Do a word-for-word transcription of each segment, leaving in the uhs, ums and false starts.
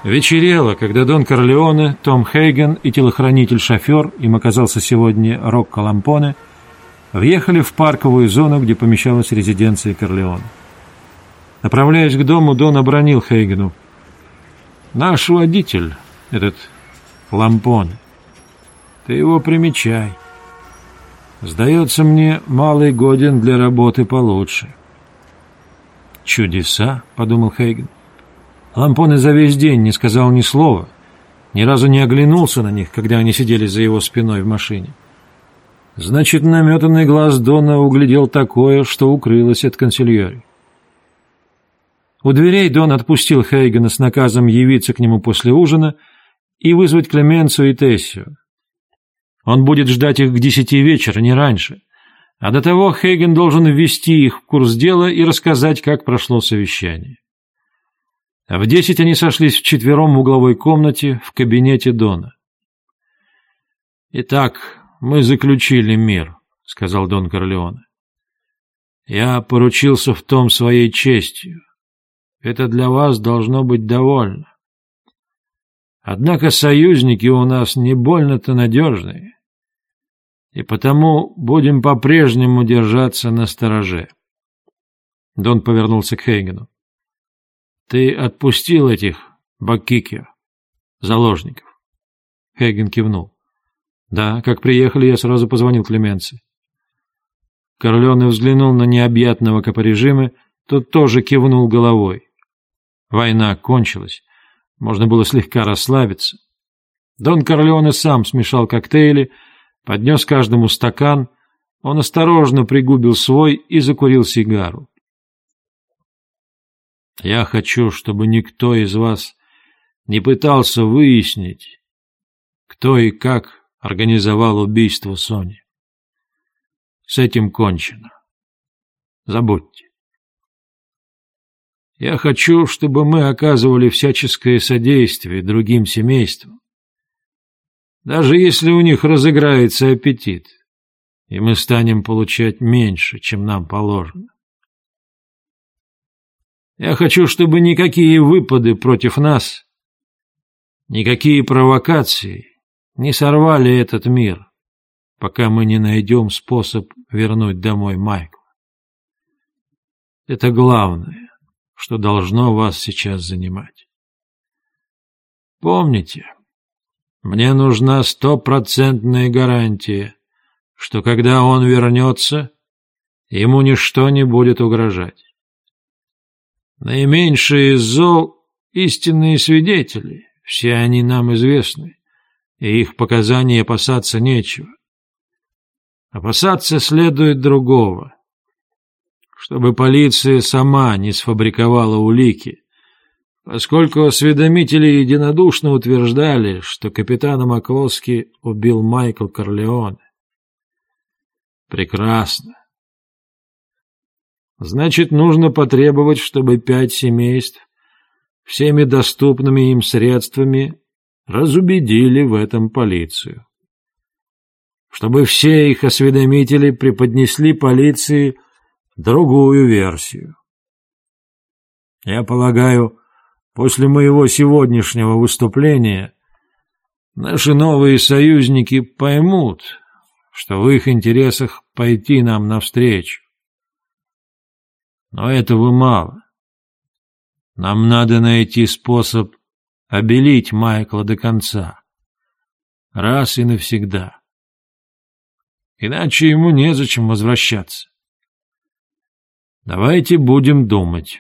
Вечерело, когда Дон Корлеоне, Том Хейген и телохранитель-шофер, им оказался сегодня Рокко Лампоне, въехали в парковую зону, где помещалась резиденция Корлеоне. Направляясь к дому, Дон обронил Хейгену: «Наш водитель, этот Лампоне, ты его примечай. Сдается мне, малый годен для работы получше». «Чудеса», — подумал Хейген. Лампоне за весь день не сказал ни слова, ни разу не оглянулся на них, когда они сидели за его спиной в машине. Значит, наметанный глаз Дона углядел такое, что укрылось от консильери. У дверей Дон отпустил Хейгена с наказом явиться к нему после ужина и вызвать Клеменцию и Тессию. Он будет ждать их к десяти вечера, не раньше, а до того Хейген должен ввести их в курс дела и рассказать, как прошло совещание. А в десять они сошлись вчетвером в угловой комнате в кабинете Дона. «Итак, мы заключили мир», — сказал Дон Корлеоне. «Я поручился в том своей честью. Это для вас должно быть довольно. Однако союзники у нас не больно-то надежные, и потому будем по-прежнему держаться настороже». Дон повернулся к Хейгену. «Ты отпустил этих баккикер, заложников?» Хейген кивнул. «Да, как приехали, я сразу позвонил Клеменции». Корлеоне взглянул на необъятного Капорежиме, тот тоже кивнул головой. Война кончилась, можно было слегка расслабиться. Дон Корлеоне сам смешал коктейли, поднес каждому стакан, он осторожно пригубил свой и закурил сигару. «Я хочу, чтобы никто из вас не пытался выяснить, кто и как организовал убийство Сони. С этим кончено. Забудьте. Я хочу, чтобы мы оказывали всяческое содействие другим семействам, даже если у них разыграется аппетит, и мы станем получать меньше, чем нам положено. Я хочу, чтобы никакие выпады против нас, никакие провокации не сорвали этот мир, пока мы не найдем способ вернуть домой Майкла. Это главное, что должно вас сейчас занимать. Помните, мне нужна стопроцентная гарантия, что когда он вернется, ему ничто не будет угрожать. Наименьшие из зол — истинные свидетели, все они нам известны, и их показаний опасаться нечего. Опасаться следует другого, чтобы полиция сама не сфабриковала улики, поскольку осведомители единодушно утверждали, что капитана Маклоски убил Майкл Корлеоне. Прекрасно. Значит, нужно потребовать, чтобы пять семейств всеми доступными им средствами разубедили в этом полицию. Чтобы все их осведомители преподнесли полиции другую версию. Я полагаю, после моего сегодняшнего выступления наши новые союзники поймут, что в их интересах пойти нам навстречу. Но этого мало. Нам надо найти способ обелить Майкла до конца, раз и навсегда. Иначе ему незачем возвращаться. Давайте будем думать.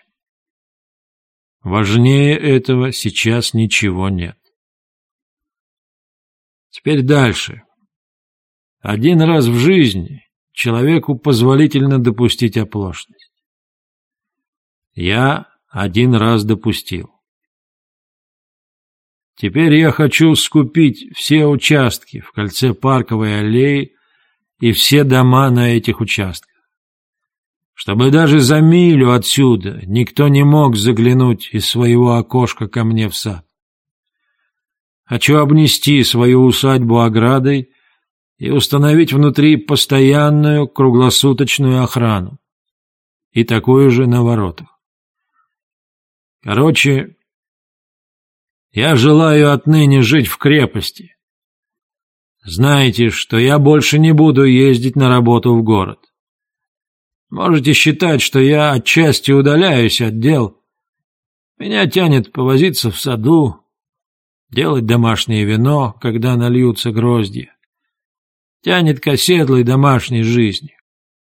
Важнее этого сейчас ничего нет. Теперь дальше. Один раз в жизни человеку позволительно допустить оплошность. Я один раз допустил. Теперь я хочу скупить все участки в кольце Парковой аллеи и все дома на этих участках, чтобы даже за милю отсюда никто не мог заглянуть из своего окошка ко мне в сад. Хочу обнести свою усадьбу оградой и установить внутри постоянную круглосуточную охрану и такую же на воротах. Короче, Я желаю отныне жить в крепости. Знайте, что я больше не буду ездить на работу в город. Можете считать, что я отчасти удаляюсь от дел. Меня тянет повозиться в саду, делать домашнее вино, когда нальются гроздья. Тянет к оседлой домашней жизни.